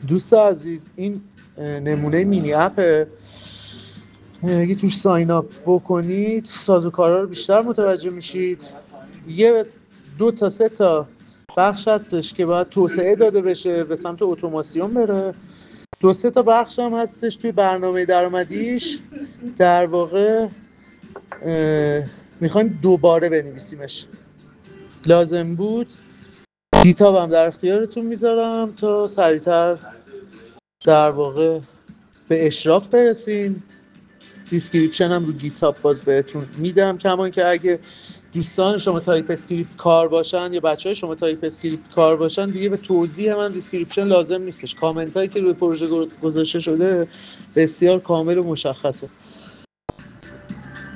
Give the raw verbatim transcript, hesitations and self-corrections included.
دوست عزیز این نمونه مینی اپه، اگه توش ساین اپ بکنید سازوکارا رو بیشتر متوجه میشید. یه دو تا سه تا بخش هستش که باید توسعه داده بشه به سمت اتوماسیون بره. دو سه تا بخش هم هستش توی برنامه درآمدیش در واقع میخوایم دوباره بنویسیمش. لازم بود گیتاب هم در اختیارتون میذارم تا سریعتر در واقع به اشراف برسیم. دیسکریپشن هم رو گیتاب باز بهتون میدم، کمان که اگه دوستان شما تایپ اسکریپت کار باشن یا بچه های شما تایپ اسکریپت کار باشن دیگه به توضیح من دیسکریپشن لازم نیستش. کامنت هایی که روی پروژه گذاشته شده بسیار کامل و مشخصه.